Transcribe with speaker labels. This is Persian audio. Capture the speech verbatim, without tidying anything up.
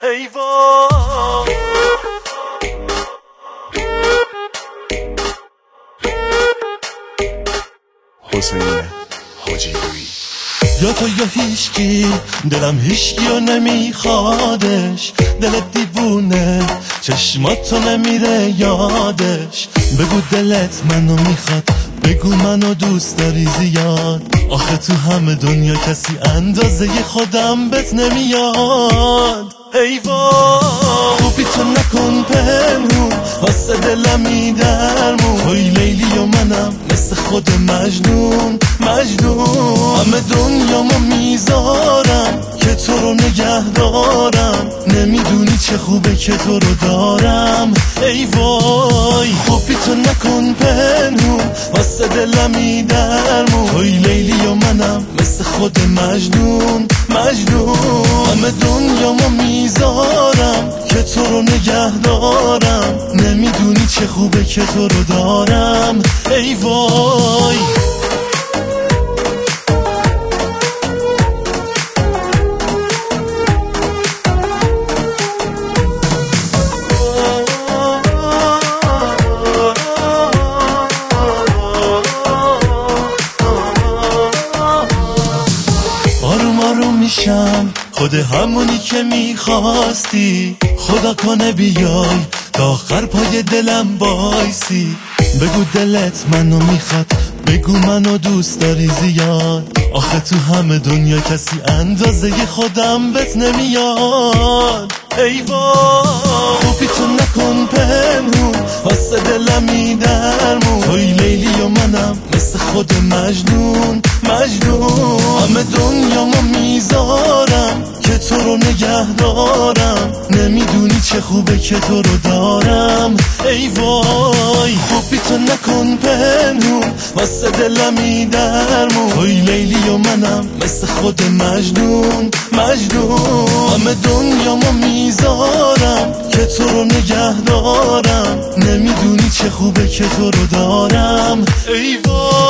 Speaker 1: ای وای
Speaker 2: حسین حاجی‌گویی.
Speaker 1: یا تو یا هیچکی، دلم هیچکی رو نمیخوادش. دلت دیوونه چشماتو نمیره یادش. بگو دلت منو میخواد، بگو منو دوست داری زیاد. آخه تو همه دنیا کسی اندازه خودم بهت نمیاد. ای وای خوبی تو نکن پنهون، واسه دلمی درمون. توی لیلی و منم مثل خود مجنون مجنون. همه دنیامو میذارم که تو رو نگه دارم. نمیدونی چه خوبه که تو رو دارم. ای وای خوبی تو نکن پنهون، واسه دلمی درمون. توی لیلی و منم مثل خود مجنون مجنون. همه دنیامو میذارم که تو رو نگه دارم. نمیدونی چه خوبه که تو رو دارم. ای وای آروم آروم میشم، خود همونی که میخواستی. خدا کنه بیای تا آخر پای دلم بایسی. بگو دلت منو میخواد، بگو منو دوست داری زیاد. آخه تو همه دنیا کسی اندازه خودم بهت نمیاد. ای وای خوبی تو نکن پنهون، واسه دلمی درمون. توی لیلی و منم مثل خود مجنون مجنون. همه دنیامو میذارم که تو رو نگه دارم. نمیدونی چه خوبه که تو رو دارم. ای وای خوبی تو نکن پنهون، واسه دلمی درمون. توی لیلی و منم مثل خود مجنون مجنون. همه دنیامو میذارم که تو رو نگه دارم. نمیدونی چه خوبه که تو رو دارم. ای وای